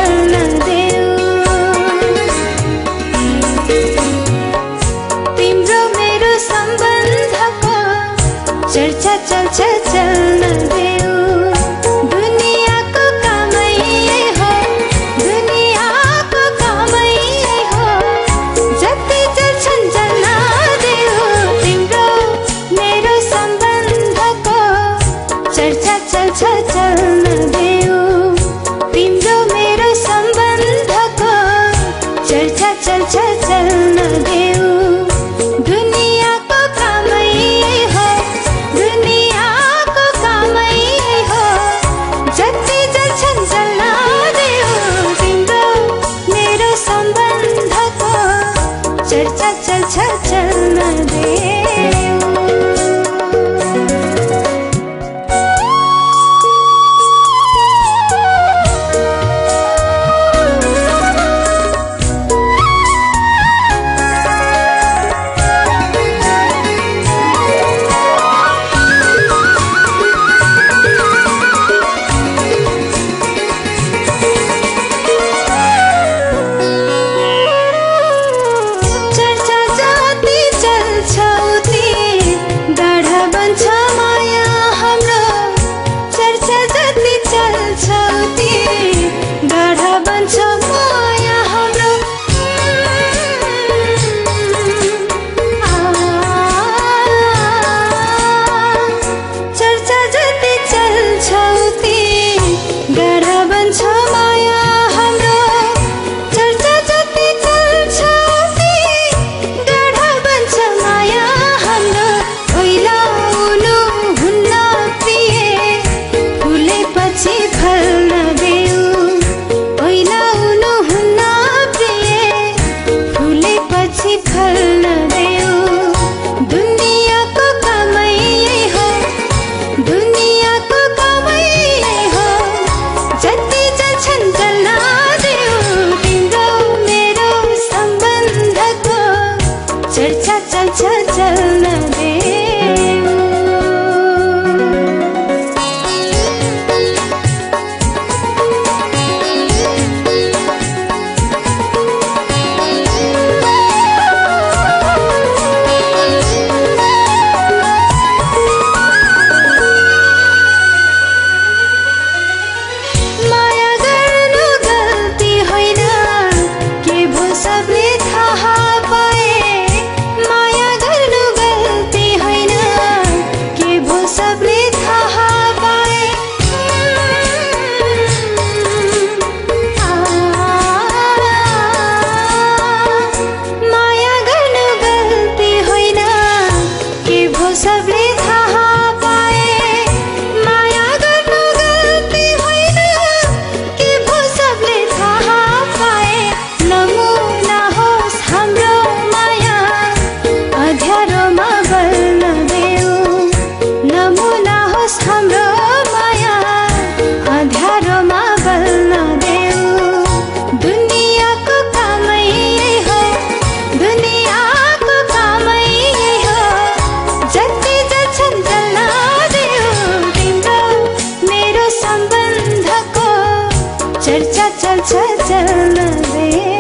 चल्न देऊ। तिम्रो मेरो सम्बन्धको चर्चा चल्छ चल्न देऊ। दुनियाँको कामै हो, दुनियाँको कामै हो, जति चल्छन् चल्न देऊ। तिम्रो मेरो सम्बन्धको चर्चा चल्छ चल्न देऊ। तिम्रो मेरो सम्बन्धको चर्चा चल्छ चल्न देऊ। दुनियाँको कामै हो, दुनियाँको कामै हो, जति चल्छन् चल्न देऊ। तिम्रो मेरो सम्बन्धको चर्चा चल्छ चल्न देऊ। चर्चा चल्छ चल्न देऊ। माया गर्नु गल्ती होइन, के भो सबले थाहा पाए। माया गर्नु गल्ती होइन, के भो सबले थाहा पाए। माया गर्नु गल्ती होइन, के भो सबले थाहा पाए। माया गर्नु गल्ती होइन, के भो सबले थाहा पाए। नमुना होस् हाम्रो माया अँध्यारोमा बल्न देऊ। नमुना होस् हाम्रो माया अँध्यारोमा बल्न देऊ। दुनियाँको कामै हो, दुनियाँको कामै हो, जति चल्छन् चल्न देऊ। तिम्रो मेरो सम्बन्धको चर्चा चल्छ चल्न देऊ।